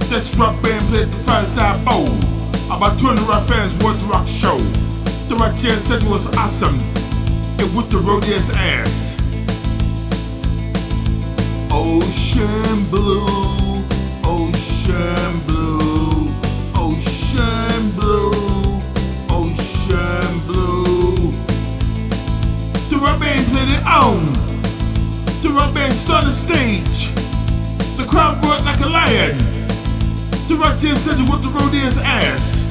This rock band played the Fireside Bowl. About 200 rock fans watched the rock show. The rock chair said it was awesome. It whipped the roadie's ass. Ocean blue, ocean blue, ocean blue, ocean blue. The rock band played it on. The rock band stood on the stage. The crowd roared like a lion. The rock chair said it whipped the roadie's ass.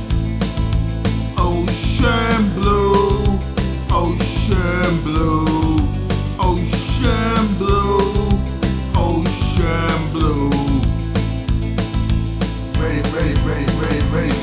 Ocean blue, ocean blue, ocean blue, ocean blue. Ready, ready, ready, ready, ready,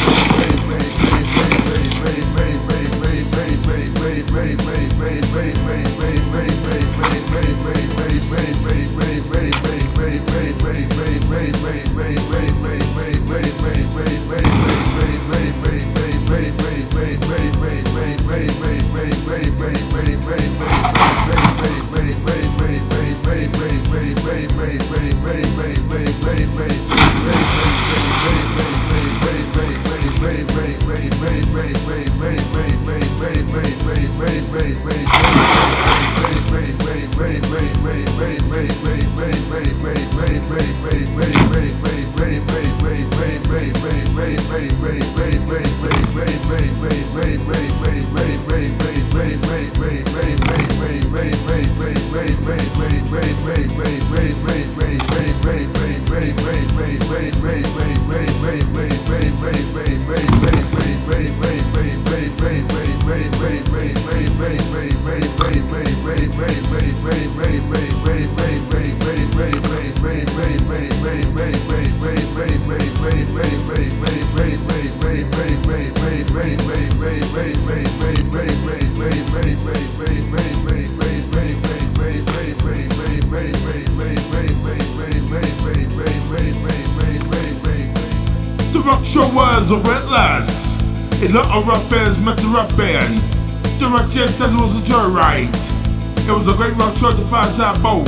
The rock show was relentless. A lot of rock fans met the rock band. The rock chair said it was a joyride. It was a great rock show at the Fireside Bowl.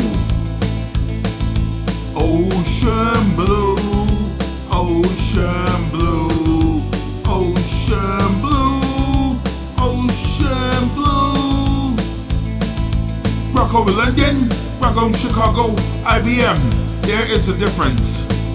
Ocean blue, ocean blue, ocean blue, ocean blue. Rock over London, rock on Chicago, IBM. There is a difference.